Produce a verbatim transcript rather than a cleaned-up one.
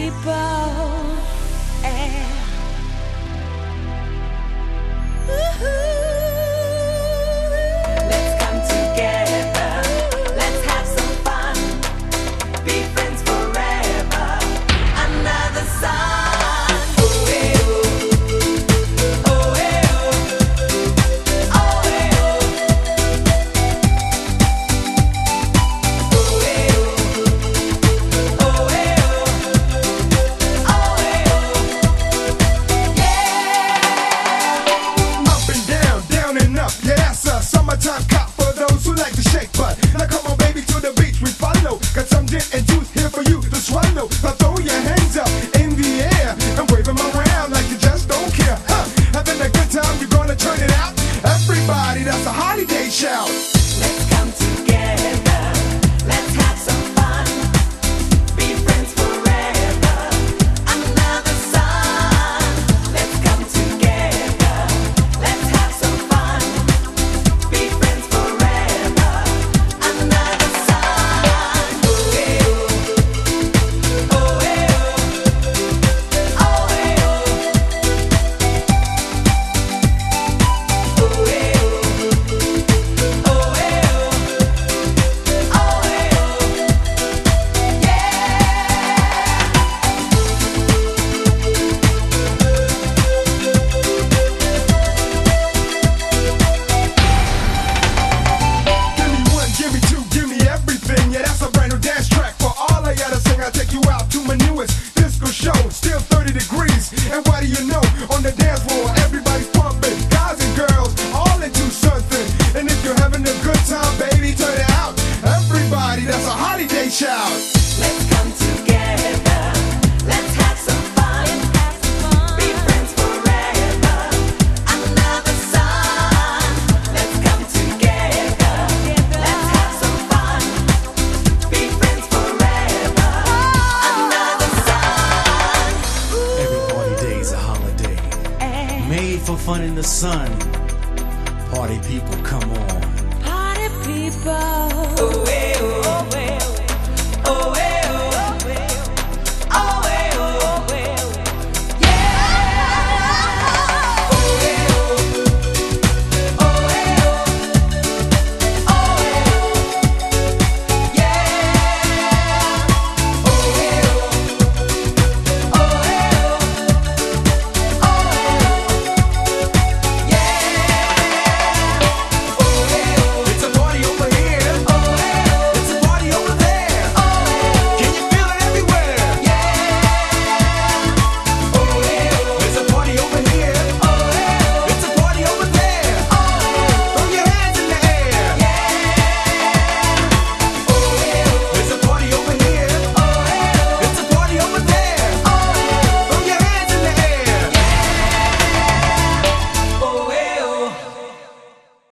people. Yeah. Let's come together. Let's have some fun. Be friends forever. Another sun. Oh, eh, oh. Oh, eh, oh. Oh, eh, oh. Oh, eh, oh. Oh, eh, oh. Oh, eh, oh. Yeah. Up and down, down and up, yeah, that's a summertime cop for those who like to shake butt. Now come on, baby, to the beach we follow. Got some gin and juice here for you to swallow. Now throw your hands up in the air and wave them around like you just don't care. Huh? Having a good time, you're gonna turn it out. Everybody, that's a holiday shout. Let's come together. Let's have some fun. Be friends forever. Another sun. Let's come together. Let's have some fun. Be friends forever. Another sun. Oh, eh, oh. Oh, eh, oh. Oh, eh, oh. Oh, eh, oh. Oh, eh, oh. Oh, eh, oh. Yeah. Give me one, give me two, give me everything. Yeah, that's a brand new dance track for all I gotta sing. I'll take you out to my newest disco show. Still thirty degrees, and what do you know? On the dance floor, everybody's pumping. Guys and girls, all into something. And if you're having a good time, baby, turn it out. Everybody, that's a holiday shout. Let's come together. Let's have some fun. Be friends forever. Another sun. Let's come together. Let's have some fun. Be friends forever. Another sun. Every party day's a holiday, made for fun in the sun. Party people, come on. Party people. Oh, eh,